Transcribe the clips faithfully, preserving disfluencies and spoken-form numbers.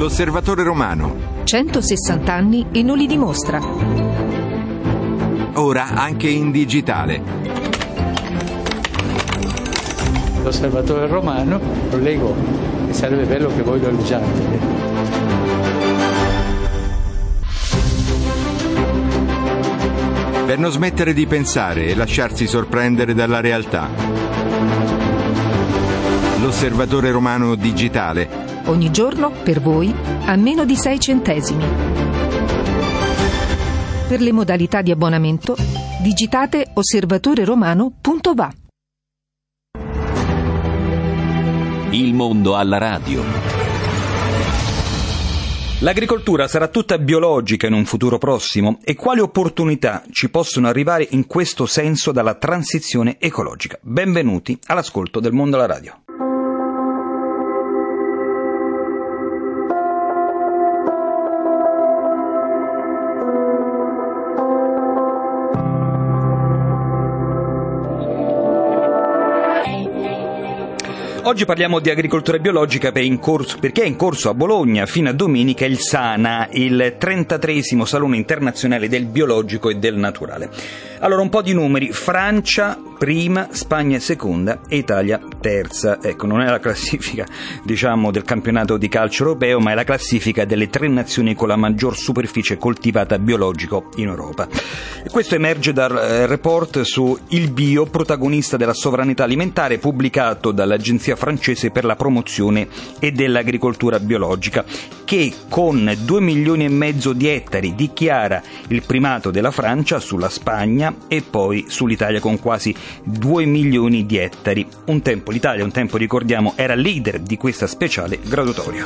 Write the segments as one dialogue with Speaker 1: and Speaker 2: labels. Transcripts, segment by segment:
Speaker 1: L'Osservatore Romano.
Speaker 2: centosessanta anni e non li dimostra.
Speaker 1: Ora anche in digitale.
Speaker 3: L'Osservatore Romano lo leggo e sarebbe bello che voi lo leggiate.
Speaker 1: Per non smettere di pensare e lasciarsi sorprendere dalla realtà. L'Osservatore Romano digitale.
Speaker 2: Ogni giorno, per voi, a meno di sei centesimi. Per le modalità di abbonamento, digitate osservatoreromano punto va.
Speaker 4: Il mondo alla radio.
Speaker 5: L'agricoltura sarà tutta biologica in un futuro prossimo? E quali opportunità ci possono arrivare in questo senso dalla transizione ecologica? Benvenuti all'ascolto del mondo alla radio. Oggi parliamo di agricoltura biologica perché è in corso a Bologna fino a domenica il SANA, il trentatreesimo Salone Internazionale del Biologico e del Naturale. Allora, un po' di numeri: Francia prima, Spagna seconda e Italia terza. Ecco, non è la classifica, diciamo, del campionato di calcio europeo, ma è la classifica delle tre nazioni con la maggior superficie coltivata biologico in Europa. E questo emerge dal eh, report su Il Bio, protagonista della sovranità alimentare, pubblicato dall'Agenzia francese per la promozione e dell'agricoltura biologica, che con due milioni e mezzo di ettari dichiara il primato della Francia sulla Spagna e poi sull'Italia con quasi due milioni di ettari. Un tempo l'Italia, un tempo ricordiamo, era leader di questa speciale graduatoria.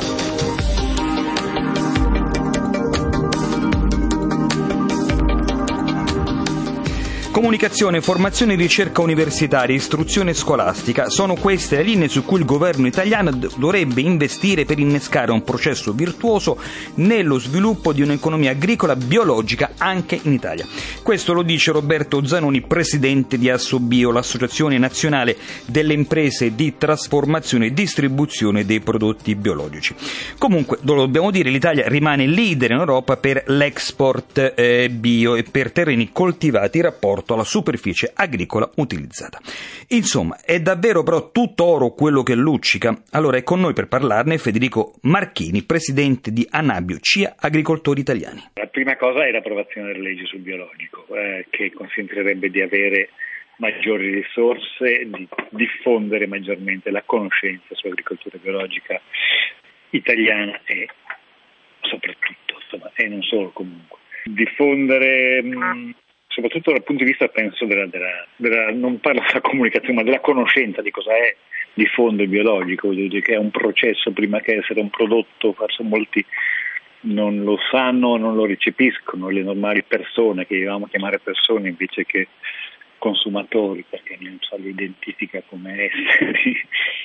Speaker 5: Comunicazione, formazione e ricerca universitaria, istruzione scolastica sono queste le linee su cui il governo italiano dovrebbe investire per innescare un processo virtuoso nello sviluppo di un'economia agricola biologica anche in Italia. Questo lo dice Roberto Zanoni, presidente di Assobio, l'associazione nazionale delle imprese di trasformazione e distribuzione dei prodotti biologici. Comunque, lo dobbiamo dire, l'Italia rimane leader in Europa per l'export eh, bio e per terreni coltivati in rapporto alla superficie agricola utilizzata. Insomma, è davvero però tutto oro quello che luccica? Allora è con noi per parlarne Federico Marchini, presidente di Anabio, C I A Agricoltori Italiani.
Speaker 6: La prima cosa è l'approvazione della legge sul biologico, eh, che consentirebbe di avere maggiori risorse, di diffondere maggiormente la conoscenza sull'agricoltura biologica italiana e soprattutto, insomma, e non solo comunque. Diffondere mh, soprattutto dal punto di vista, penso, della, della, della non parlo della comunicazione, ma della conoscenza di cosa è di fondo il biologico, voglio dire che è un processo prima che essere un prodotto. Forse molti non lo sanno, non lo recepiscono, le normali persone, che dobbiamo chiamare persone invece che consumatori, perché non so, li identifica come esseri.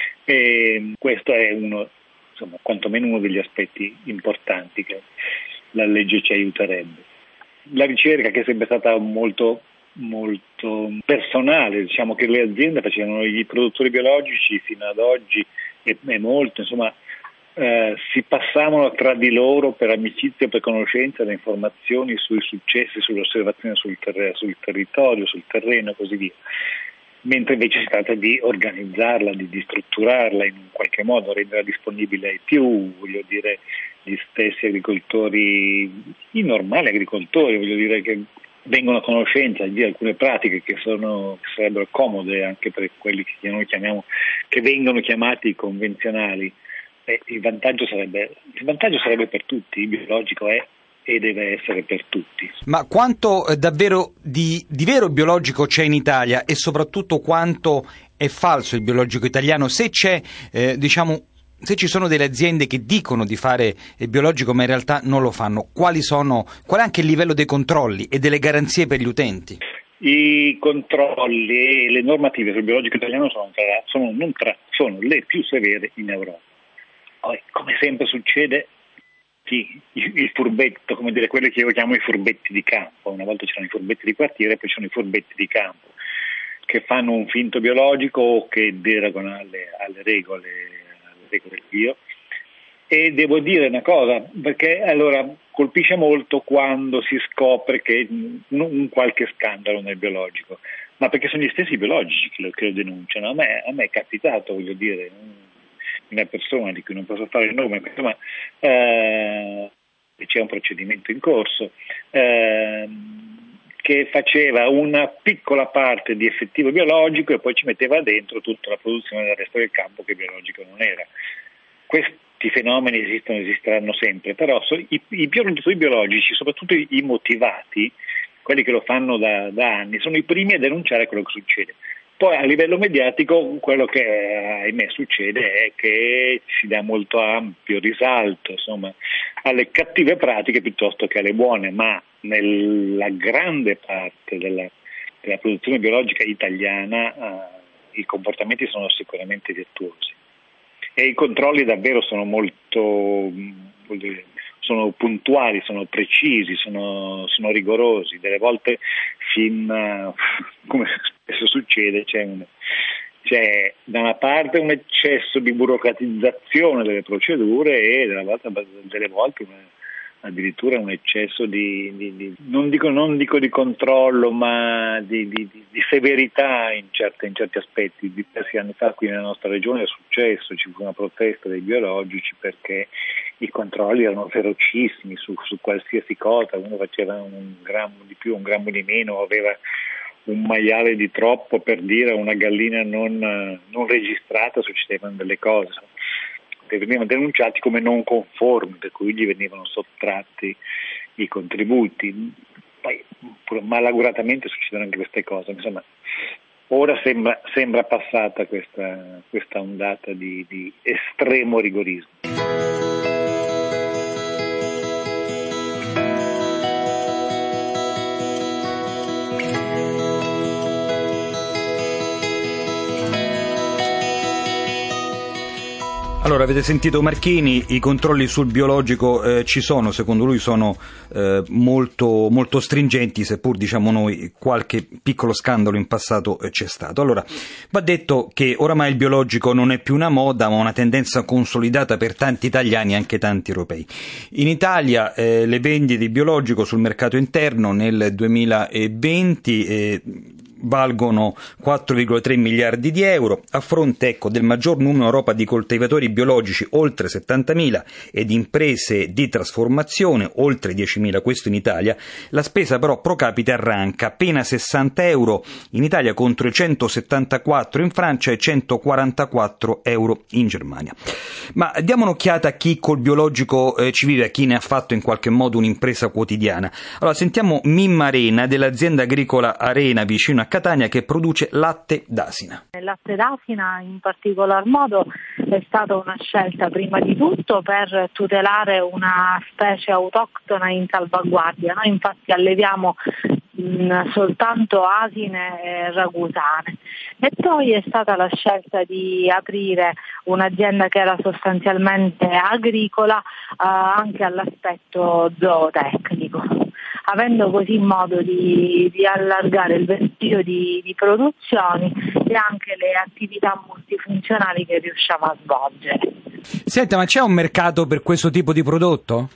Speaker 6: E questo è uno, insomma, quantomeno uno degli aspetti importanti che la legge ci aiuterebbe. La ricerca, che è sempre stata molto, molto personale, diciamo che le aziende facevano i produttori biologici fino ad oggi e, e molto, insomma, eh, si passavano tra di loro per amicizia, per conoscenza, le informazioni sui successi, sull'osservazione sul, ter- sul territorio, sul terreno e così via. Mentre invece si tratta di organizzarla, di, di strutturarla in un qualche modo, renderla disponibile ai più, voglio dire, gli stessi agricoltori, i normali agricoltori, voglio dire, che vengono a conoscenza di alcune pratiche che sono che sarebbero comode anche per quelli che noi chiamiamo, che vengono chiamati convenzionali. E il vantaggio sarebbe il vantaggio sarebbe per tutti, il biologico è e deve essere per tutti.
Speaker 5: Ma quanto eh, davvero di, di vero biologico c'è in Italia e soprattutto quanto è falso il biologico italiano? Se c'è, eh, diciamo, se ci sono delle aziende che dicono di fare il biologico ma in realtà non lo fanno, quali sono, qual è anche il livello dei controlli e delle garanzie per gli utenti?
Speaker 6: I controlli e le normative sul biologico italiano sono, tra, sono, non tra, sono le più severe in Europa. Poi, come sempre succede, il furbetto, come dire, quelli che io chiamo i furbetti di campo. Una volta c'erano i furbetti di quartiere, poi ci sono i furbetti di campo che fanno un finto biologico o che derogano alle, alle regole, alle regole del bio E devo dire una cosa, perché allora colpisce molto quando si scopre che un qualche scandalo nel biologico, ma perché sono gli stessi biologici che lo, che lo denunciano. A me, a me è capitato, voglio dire, una persona di cui non posso fare il nome, ma eh, c'è un procedimento in corso, eh, che faceva una piccola parte di effettivo biologico e poi ci metteva dentro tutta la produzione del resto del campo che biologico non era. Questi fenomeni esistono, esisteranno sempre, però so, i, i produttori biologici, soprattutto i, i motivati, quelli che lo fanno da, da anni, sono i primi a denunciare quello che succede. Poi a livello mediatico quello che ahimè succede è che si dà molto ampio risalto, insomma, alle cattive pratiche piuttosto che alle buone, ma nella grande parte della, della produzione biologica italiana eh, i comportamenti sono sicuramente virtuosi. E i controlli davvero sono molto sono puntuali, sono precisi, sono, sono rigorosi. Delle volte fin, come spesso succede, c'è, un, c'è da una parte un eccesso di burocratizzazione delle procedure e della volta, delle volte una, addirittura un eccesso di, di, di non dico non dico di controllo, ma di, di, di severità in, certe, in certi aspetti. Diversi anni fa qui nella nostra regione è successo, ci fu una protesta dei biologici perché i controlli erano ferocissimi su, su qualsiasi cosa. Uno faceva un grammo di più, un grammo di meno, aveva un maiale di troppo, per dire, una gallina non, non registrata, succedevano delle cose che venivano denunciati come non conformi, per cui gli venivano sottratti i contributi. Poi malauguratamente succedono anche queste cose. Insomma, ora sembra, sembra passata questa, questa ondata di, di estremo rigorismo.
Speaker 5: Allora, avete sentito Marchini, i controlli sul biologico eh, ci sono, secondo lui sono eh, molto, molto stringenti, seppur diciamo noi qualche piccolo scandalo in passato eh, c'è stato. Allora, va detto che oramai il biologico non è più una moda, ma una tendenza consolidata per tanti italiani e anche tanti europei. In Italia eh, le vendite di biologico sul mercato interno nel duemilaventi eh, valgono quattro virgola tre miliardi di euro, a fronte ecco, del maggior numero in Europa di coltivatori biologici, oltre settantamila, e di imprese di trasformazione, oltre diecimila, questo in Italia. La spesa però pro capite arranca, appena sessanta euro in Italia contro i centosettantaquattro in Francia e centoquarantaquattro euro in Germania. Ma diamo un'occhiata a chi col biologico eh, ci vive, a chi ne ha fatto in qualche modo un'impresa quotidiana. Allora sentiamo Mimma Arena dell'azienda agricola Arena vicino a Catania, che produce latte d'asina.
Speaker 7: Il latte d'asina in particolar modo è stata una scelta prima di tutto per tutelare una specie autoctona in salvaguardia. Noi infatti alleviamo mh, soltanto asine e ragusane, e poi è stata la scelta di aprire un'azienda che era sostanzialmente agricola eh, anche all'aspetto zootecnico, avendo così modo di, di allargare il ventaglio di, di produzioni e anche le attività multifunzionali che riusciamo a svolgere.
Speaker 8: Senta, ma c'è un mercato per questo tipo di prodotto?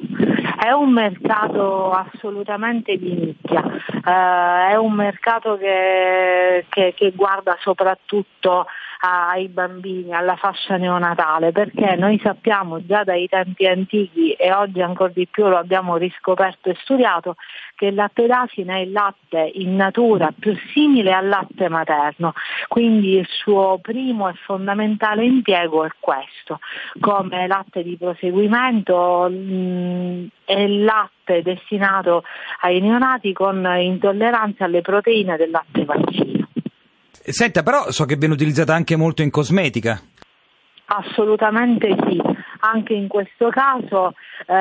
Speaker 7: È un mercato assolutamente di nicchia, uh, è un mercato che, che, che guarda soprattutto ai bambini, alla fascia neonatale, perché noi sappiamo già dai tempi antichi, e oggi ancora di più lo abbiamo riscoperto e studiato, che il latte d'asina è il latte in natura più simile al latte materno, quindi il suo primo e fondamentale impiego è questo. Come latte di proseguimento mh, è il latte destinato ai neonati con intolleranza alle proteine del latte vaccino.
Speaker 8: Senta, però so che viene utilizzata anche molto in cosmetica.
Speaker 7: Assolutamente sì, anche in questo caso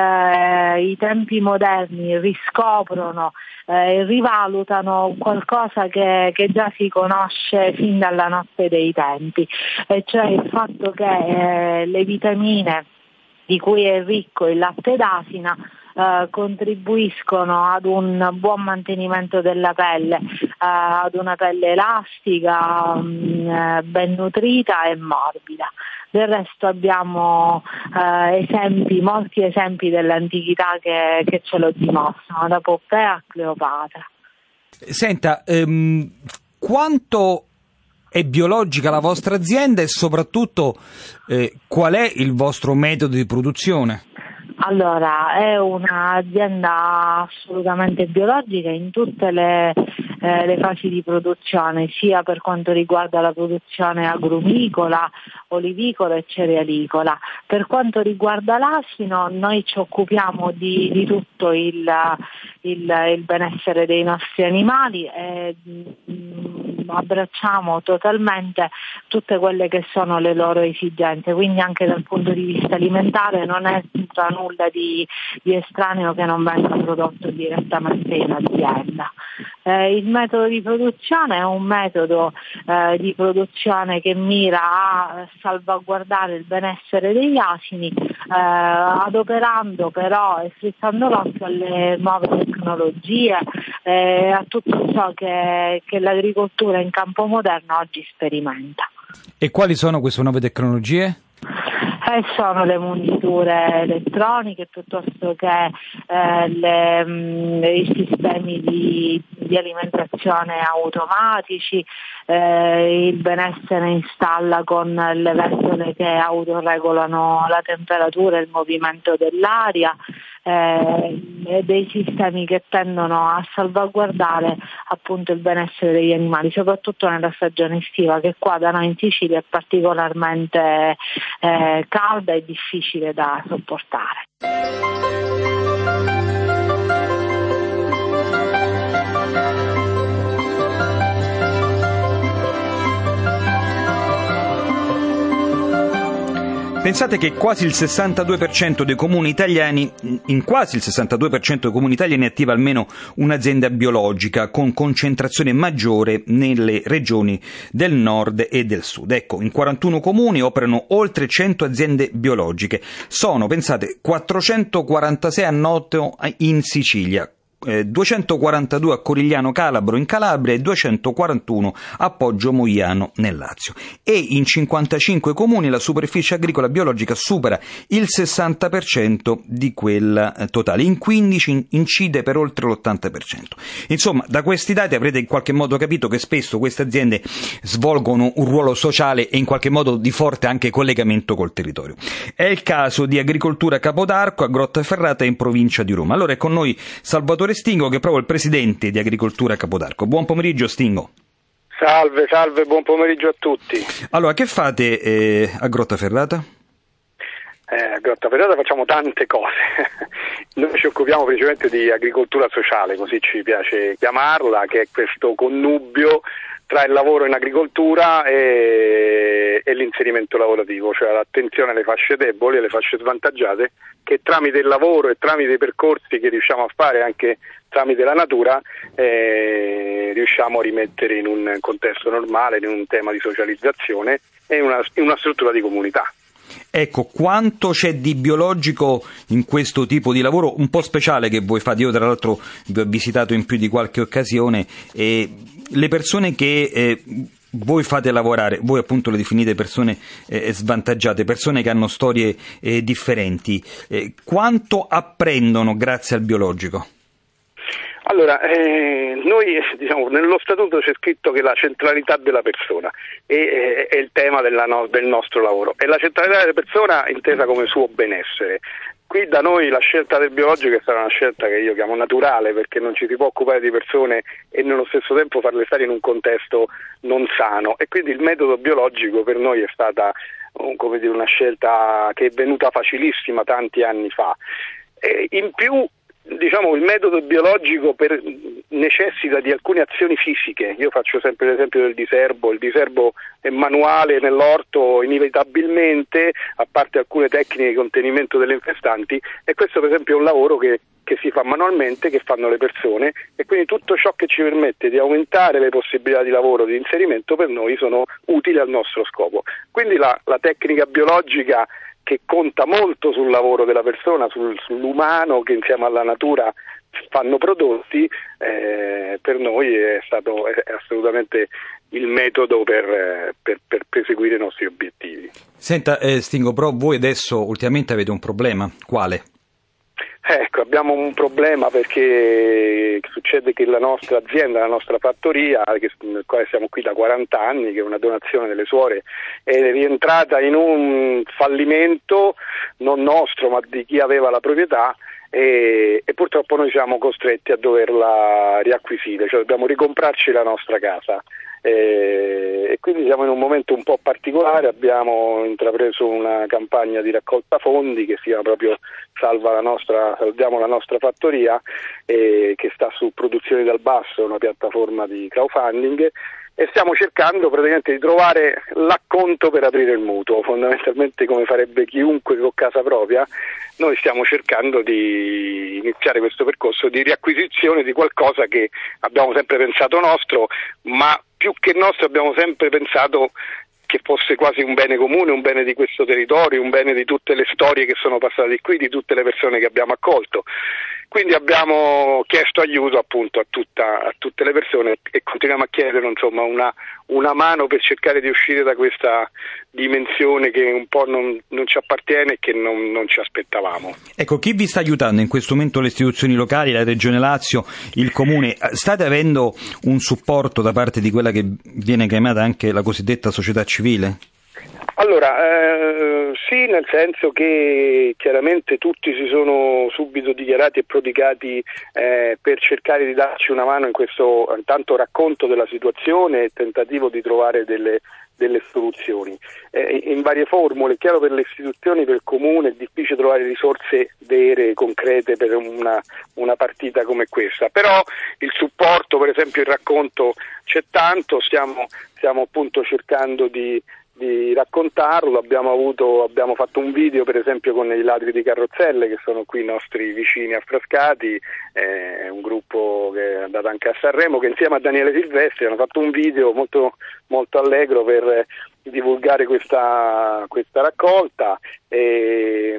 Speaker 7: eh, i tempi moderni riscoprono e eh, rivalutano qualcosa che, che già si conosce fin dalla notte dei tempi, e cioè il fatto che eh, le vitamine di cui è ricco il latte d'asina eh, contribuiscono ad un buon mantenimento della pelle, eh, ad una pelle elastica, mh, ben nutrita e morbida. Del resto abbiamo eh, esempi, molti esempi dell'antichità che, che ce lo dimostrano, da Poppea a Cleopatra.
Speaker 8: Senta, ehm, quanto è biologica la vostra azienda e soprattutto eh, qual è il vostro metodo di produzione?
Speaker 7: Allora, è un'azienda assolutamente biologica in tutte le, eh, le fasi di produzione, sia per quanto riguarda la produzione agrumicola, olivicola e cerealicola. Per quanto riguarda l'asino, noi ci occupiamo di, di tutto il, il, il benessere dei nostri animali e mh, abbracciamo totalmente tutte quelle che sono le loro esigenze, quindi anche dal punto di vista alimentare non è tutta nulla di, di estraneo che non venga prodotto direttamente in azienda. Eh, il metodo di produzione è un metodo eh, di produzione che mira a salvaguardare il benessere degli asini, eh, adoperando però e strizzando l'occhio alle nuove tecnologie, eh, a tutto ciò che, che l'agricoltura in campo moderno oggi sperimenta.
Speaker 8: E quali sono queste nuove tecnologie?
Speaker 7: Eh, sono le munditure elettroniche piuttosto che eh, le, mh, i sistemi di, di alimentazione automatici, eh, il benessere installa con le ventole che autoregolano la temperatura e il movimento dell'aria, eh, e dei sistemi che tendono a salvaguardare appunto il benessere degli animali, soprattutto nella stagione estiva, che qua da noi in Sicilia è particolarmente eh, calda e difficile da sopportare.
Speaker 5: Pensate che quasi il sessantadue per cento dei comuni italiani, in quasi il sessantadue per cento dei comuni italiani è attiva almeno un'azienda biologica con concentrazione maggiore nelle regioni del nord e del sud. Ecco, in quarantuno comuni operano oltre cento aziende biologiche. Sono, pensate, quattrocentoquarantasei a Noto in Sicilia, Eh, duecentoquarantadue a Corigliano Calabro in Calabria e duecentoquarantuno a Poggio Moiano nel Lazio. E in cinquantacinque comuni la superficie agricola biologica supera il sessanta per cento di quella eh, totale, in quindici incide per oltre l'ottanta per cento. Insomma, da questi dati avrete in qualche modo capito che spesso queste aziende svolgono un ruolo sociale e in qualche modo di forte anche collegamento col territorio. È il caso di Agricoltura Capodarco a Grottaferrata in provincia di Roma. Allora è con noi Salvatore Stingo, che è proprio il presidente di Agricoltura Capodarco. Buon pomeriggio Stingo.
Speaker 9: Salve, salve, buon pomeriggio a tutti.
Speaker 5: Allora, che fate eh, a Grottaferrata?
Speaker 9: Eh, a Grottaferrata facciamo tante cose. Noi ci occupiamo principalmente di agricoltura sociale, così ci piace chiamarla, che è questo connubio tra il lavoro in agricoltura e, e l'inserimento lavorativo, cioè l'attenzione alle fasce deboli e alle fasce svantaggiate, che tramite il lavoro e tramite i percorsi che riusciamo a fare anche tramite la natura eh, riusciamo a rimettere in un contesto normale, in un tema di socializzazione e in una, in una struttura di comunità.
Speaker 5: Ecco, quanto c'è di biologico in questo tipo di lavoro un po' speciale che voi fate? Io tra l'altro vi ho visitato in più di qualche occasione e le persone che eh, voi fate lavorare, voi appunto le definite persone eh, svantaggiate, persone che hanno storie eh, differenti, eh, quanto apprendono grazie al biologico?
Speaker 9: Allora, eh, noi diciamo nello statuto c'è scritto che la centralità della persona è, è, è il tema della no, del nostro lavoro, e la centralità della persona intesa come suo benessere. Qui da noi la scelta del biologico è stata una scelta che io chiamo naturale, perché non ci si può occupare di persone e nello stesso tempo farle stare in un contesto non sano, e quindi il metodo biologico per noi è stata come dire, una scelta che è venuta facilissima tanti anni fa. E in più, diciamo, il metodo biologico per, necessita di alcune azioni fisiche. Io faccio sempre l'esempio del diserbo. Il diserbo è manuale nell'orto inevitabilmente, a parte alcune tecniche di contenimento delle infestanti, e questo per esempio è un lavoro che, che si fa manualmente, che fanno le persone, e quindi tutto ciò che ci permette di aumentare le possibilità di lavoro, di inserimento, per noi sono utili al nostro scopo. Quindi la, la tecnica biologica che conta molto sul lavoro della persona, sul, sull'umano che insieme alla natura fanno prodotti, eh, per noi è stato è assolutamente il metodo per, per, per perseguire i nostri obiettivi.
Speaker 8: Senta, eh, Stingo, però voi adesso ultimamente avete un problema, quale?
Speaker 9: Ecco, abbiamo un problema perché succede che la nostra azienda, la nostra fattoria, che, nel quale siamo qui da quaranta anni, che è una donazione delle suore, è rientrata in un fallimento non nostro ma di chi aveva la proprietà e, e purtroppo noi siamo costretti a doverla riacquisire, cioè dobbiamo ricomprarci la nostra casa. E, e quindi siamo in un momento un po' particolare, abbiamo intrapreso una campagna di raccolta fondi che si chiama proprio Salva la nostra, salviamo la nostra fattoria, e che sta su Produzioni dal Basso, una piattaforma di crowdfunding, e stiamo cercando praticamente di trovare l'acconto per aprire il mutuo, fondamentalmente come farebbe chiunque con casa propria. Noi stiamo cercando di iniziare questo percorso di riacquisizione di qualcosa che abbiamo sempre pensato nostro, ma più che nostro abbiamo sempre pensato che fosse quasi un bene comune, un bene di questo territorio, un bene di tutte le storie che sono passate qui, di tutte le persone che abbiamo accolto. Quindi abbiamo chiesto aiuto appunto a, tutta, a tutte le persone e continuiamo a chiedere insomma una, una mano per cercare di uscire da questa dimensione che un po' non, non ci appartiene e che non, non ci aspettavamo.
Speaker 8: Ecco, chi vi sta aiutando in questo momento? Le istituzioni locali, la Regione Lazio, il Comune? State avendo un supporto da parte di quella che viene chiamata anche la cosiddetta società civile?
Speaker 9: Allora, eh, sì, nel senso che chiaramente tutti si sono subito dichiarati e prodigati eh, per cercare di darci una mano in questo intanto racconto della situazione e tentativo di trovare delle, delle soluzioni eh, in varie formule. È chiaro, per le istituzioni, per il Comune è difficile trovare risorse vere, concrete per una, una partita come questa, però il supporto, per esempio il racconto, c'è tanto, stiamo, stiamo appunto cercando di di raccontarlo. Abbiamo avuto, abbiamo fatto un video per esempio con i ladri di carrozzelle, che sono qui i nostri vicini a Frascati, eh, un gruppo che è andato anche a Sanremo, che insieme a Daniele Silvestri hanno fatto un video molto, molto allegro per divulgare questa, questa raccolta. E,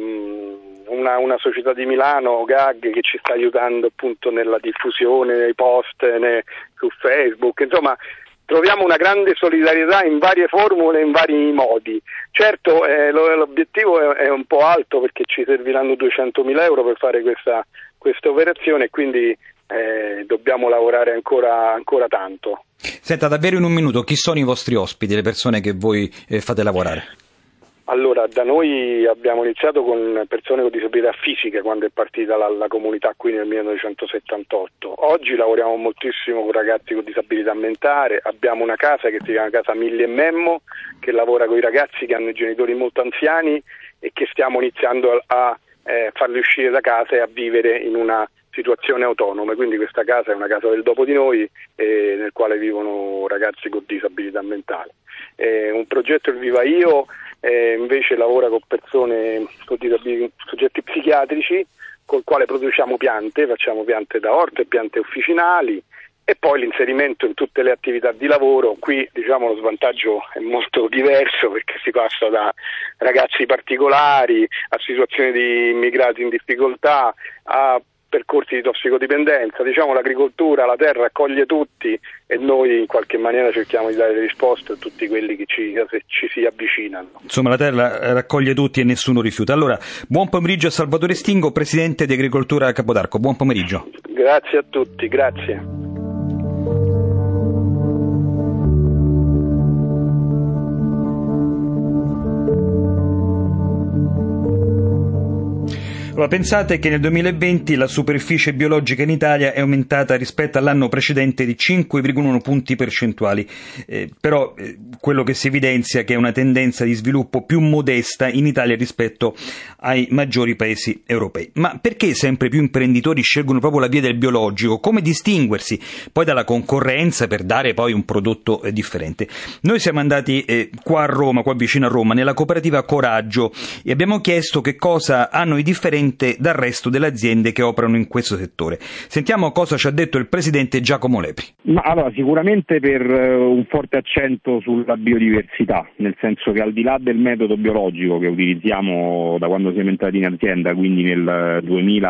Speaker 9: Una, una società di Milano, G A G, che ci sta aiutando appunto nella diffusione, nei post, ne, su Facebook, insomma troviamo una grande solidarietà in varie formule, in vari modi. Certo eh, lo, l'obiettivo è, è un po' alto, perché ci serviranno duecentomila euro per fare questa, questa operazione, e quindi eh, dobbiamo lavorare ancora, ancora tanto.
Speaker 8: Senta, davvero in un minuto, chi sono i vostri ospiti, le persone che voi eh, fate lavorare?
Speaker 9: Allora, da noi abbiamo iniziato con persone con disabilità fisiche quando è partita la, la comunità qui nel millenovecentosettantotto. Oggi lavoriamo moltissimo con ragazzi con disabilità mentale, abbiamo una casa che si chiama Casa Milli e Memmo, che lavora con i ragazzi che hanno i genitori molto anziani e che stiamo iniziando a, a eh, farli uscire da casa e a vivere in una situazione autonoma. Quindi questa casa è una casa del dopo di noi, eh, nel quale vivono ragazzi con disabilità mentale. Eh, un progetto, il Viva Io, Eh, invece lavora con persone con disabili, soggetti psichiatrici, col quale produciamo piante, facciamo piante da orto e piante officinali, e poi l'inserimento in tutte le attività di lavoro. Qui diciamo lo svantaggio è molto diverso, perché si passa da ragazzi particolari a situazioni di immigrati in difficoltà a percorsi di tossicodipendenza. Diciamo l'agricoltura, la terra accoglie tutti, e noi in qualche maniera cerchiamo di dare le risposte a tutti quelli che ci, ci si avvicinano.
Speaker 8: Insomma, la terra raccoglie tutti e nessuno rifiuta. Allora, buon pomeriggio a Salvatore Stingo, presidente di Agricoltura Capodarco. Buon pomeriggio.
Speaker 9: Grazie a tutti, grazie.
Speaker 8: Allora, pensate che nel duemilaventi la superficie biologica in Italia è aumentata rispetto all'anno precedente di cinque virgola uno punti percentuali, eh, però eh, quello che si evidenzia è che è una tendenza di sviluppo più modesta in Italia rispetto ai maggiori paesi europei. Ma perché sempre più imprenditori scelgono proprio la via del biologico? Come distinguersi poi dalla concorrenza per dare poi un prodotto eh, differente? Noi siamo andati eh, qua a Roma, qua vicino a Roma, nella cooperativa Coraggio, e abbiamo chiesto che cosa hanno i differenti diversamente dal resto delle aziende che operano in questo settore. Sentiamo cosa ci ha detto il presidente Giacomo Lepri.
Speaker 10: Ma allora, sicuramente per un forte accento sulla biodiversità, nel senso che al di là del metodo biologico che utilizziamo da quando siamo entrati in azienda, quindi nel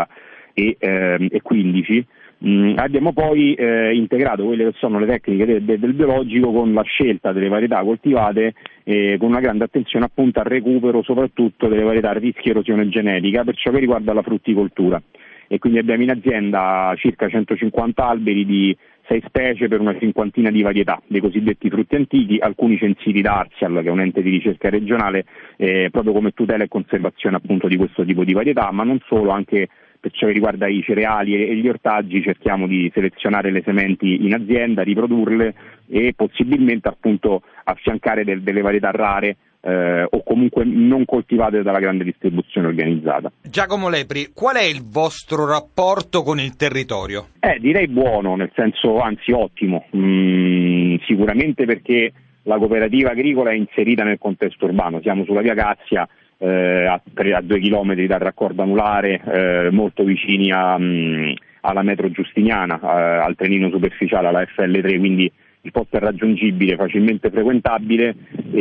Speaker 10: duemilaquindici, mh, abbiamo poi eh, integrato quelle che sono le tecniche de- de- del biologico con la scelta delle varietà coltivate, eh, con una grande attenzione appunto al recupero soprattutto delle varietà a rischio erosione genetica per ciò che riguarda la frutticoltura. E quindi abbiamo in azienda circa centocinquanta alberi di sei specie per una cinquantina di varietà, dei cosiddetti frutti antichi, alcuni censiti da Arzial, che è un ente di ricerca regionale, eh, proprio come tutela e conservazione appunto di questo tipo di varietà, ma non solo, anche per ciò che riguarda i cereali e gli ortaggi cerchiamo di selezionare le sementi in azienda, riprodurle e possibilmente appunto affiancare del, delle varietà rare Eh, o comunque non coltivate dalla grande distribuzione organizzata.
Speaker 8: Giacomo Lepri, qual è il vostro rapporto con il territorio?
Speaker 10: Eh, direi buono, nel senso anzi ottimo, mm, sicuramente perché la cooperativa agricola è inserita nel contesto urbano, siamo sulla via Cassia, eh, a, tre, a due chilometri dal raccordo anulare, eh, molto vicini a, mh, alla metro Giustiniana, eh, al trenino superficiale, alla F L tre, quindi il posto è raggiungibile, facilmente frequentabile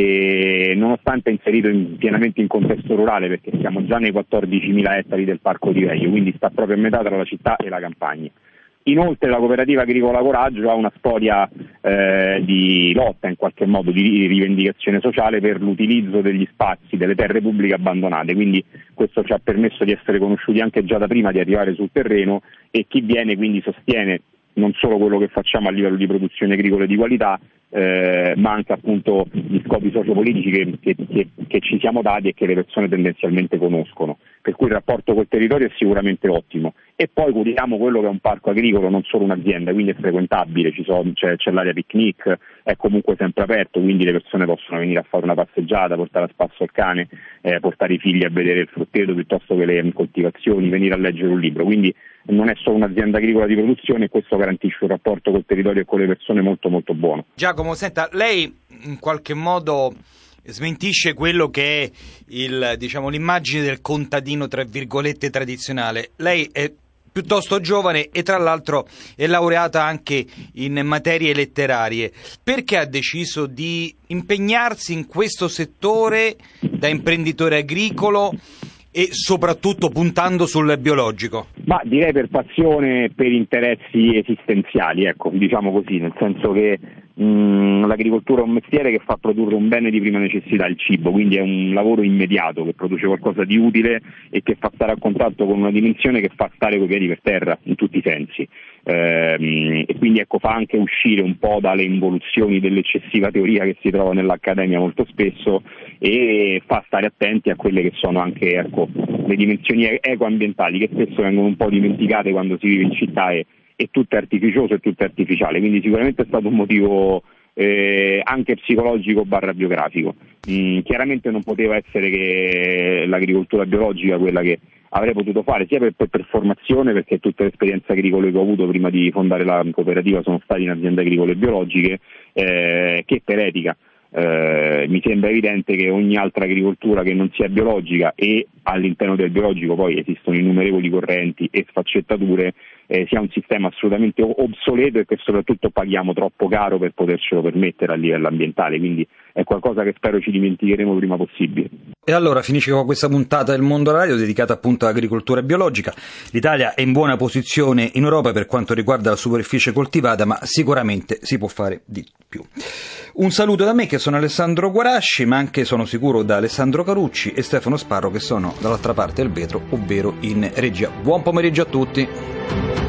Speaker 10: e nonostante è inserito in, pienamente in contesto rurale, perché siamo già nei quattordicimila ettari del Parco di Veio, quindi sta proprio a metà tra la città e la campagna. Inoltre la cooperativa agricola Coraggio ha una storia eh, di lotta in qualche modo, di rivendicazione sociale per l'utilizzo degli spazi, delle terre pubbliche abbandonate, quindi questo ci ha permesso di essere conosciuti anche già da prima di arrivare sul terreno e chi viene quindi sostiene non solo quello che facciamo a livello di produzione agricola di qualità, eh, ma anche appunto gli scopi sociopolitici che, che, che, che ci siamo dati e che le persone tendenzialmente conoscono. Per cui il rapporto col territorio è sicuramente ottimo. E poi curiamo quello che è un parco agricolo, non solo un'azienda, quindi è frequentabile, ci sono, c'è, c'è l'area picnic, è comunque sempre aperto, quindi le persone possono venire a fare una passeggiata, portare a spasso il cane, eh, portare i figli a vedere il frutteto piuttosto che le coltivazioni, venire a leggere un libro. Quindi non è solo un'azienda agricola di produzione e questo garantisce un rapporto col territorio e con le persone molto molto buono.
Speaker 8: Giacomo, senta, lei in qualche modo smentisce quello che è il, diciamo, l'immagine del contadino tra virgolette tradizionale. Lei è piuttosto giovane e tra l'altro è laureata anche in materie letterarie. Perché ha deciso di impegnarsi in questo settore da imprenditore agricolo e soprattutto puntando sul biologico?
Speaker 10: Ma direi per passione e per interessi esistenziali, ecco, diciamo così, nel senso che mh, l'agricoltura è un mestiere che fa produrre un bene di prima necessità, il cibo, quindi è un lavoro immediato che produce qualcosa di utile e che fa stare a contatto con una dimensione che fa stare coi piedi per terra in tutti i sensi. Ehm, e quindi ecco fa anche uscire un po' dalle involuzioni dell'eccessiva teoria che si trova nell'accademia molto spesso e fa stare attenti a quelle che sono anche ecco, le dimensioni ecoambientali che spesso vengono un po' dimenticate quando si vive in città e, e tutto è artificioso e tutto è artificiale, quindi sicuramente è stato un motivo eh, anche psicologico barra biografico. Mm, chiaramente non poteva essere che l'agricoltura biologica quella che avrei potuto fare sia per, per, per formazione, perché tutte le esperienze agricole che ho avuto prima di fondare la cooperativa sono state in aziende agricole biologiche, eh, che per etica. Eh, mi sembra evidente che ogni altra agricoltura che non sia biologica e all'interno del biologico poi esistono innumerevoli correnti e sfaccettature eh, sia un sistema assolutamente obsoleto e che soprattutto paghiamo troppo caro per potercelo permettere a livello ambientale, quindi è qualcosa che spero ci dimenticheremo prima possibile.
Speaker 8: E allora finisce con questa puntata del Mondo Radio dedicata appunto all'agricoltura biologica. L'Italia è in buona posizione in Europa per quanto riguarda la superficie coltivata, ma sicuramente si può fare di più. Un saluto da me che sono Alessandro Guarasci, ma anche sono sicuro da Alessandro Carucci e Stefano Sparro che sono dall'altra parte del vetro, ovvero in regia. Buon pomeriggio a tutti.